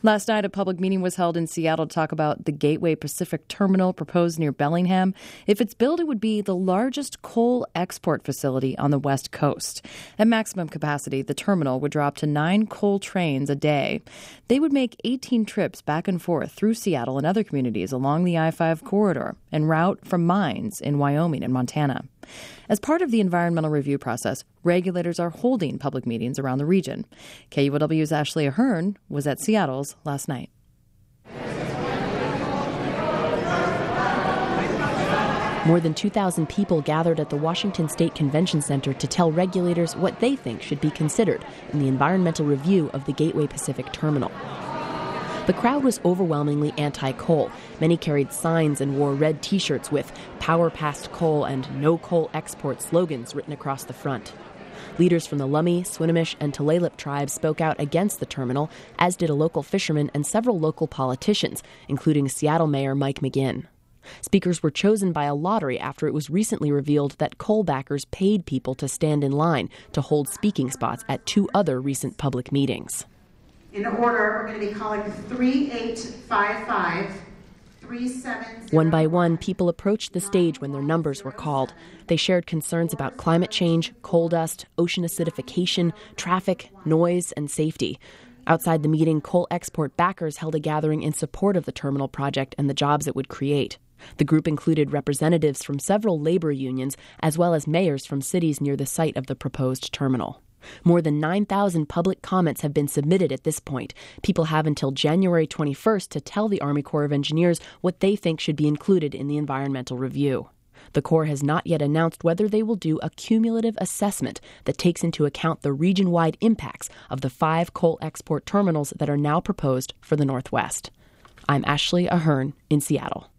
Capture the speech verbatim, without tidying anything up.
Last night, a public meeting was held in Seattle to talk about the Gateway Pacific Terminal proposed near Bellingham. If it's built, it would be the largest coal export facility on the West Coast. At maximum capacity, the terminal would draw up to nine coal trains a day. They would make eighteen trips back and forth through Seattle and other communities along the I five corridor en route from mines in Wyoming and Montana. As part of the environmental review process, regulators are holding public meetings around the region. K U O W's Ashley Ahern was at Seattle's last night. More than two thousand people gathered at the Washington State Convention Center to tell regulators what they think should be considered in the environmental review of the Gateway Pacific Terminal. The crowd was overwhelmingly anti-coal. Many carried signs and wore red T-shirts with "Power Past Coal" and "No Coal Export" slogans written across the front. Leaders from the Lummi, Swinomish, and Tulalip tribes spoke out against the terminal, as did a local fisherman and several local politicians, including Seattle Mayor Mike McGinn. Speakers were chosen by a lottery after it was recently revealed that coal backers paid people to stand in line to hold speaking spots at two other recent public meetings. In order, we're going to be calling three eight five five, three seven zero. One by one, people approached the stage when their numbers were called. They shared concerns about climate change, coal dust, ocean acidification, traffic, noise, and safety. Outside the meeting, coal export backers held a gathering in support of the terminal project and the jobs it would create. The group included representatives from several labor unions, as well as mayors from cities near the site of the proposed terminal. More than nine thousand public comments have been submitted at this point. People have until January twenty-first to tell the Army Corps of Engineers what they think should be included in the environmental review. The Corps has not yet announced whether they will do a cumulative assessment that takes into account the region-wide impacts of the five coal export terminals that are now proposed for the Northwest. I'm Ashley Ahern in Seattle.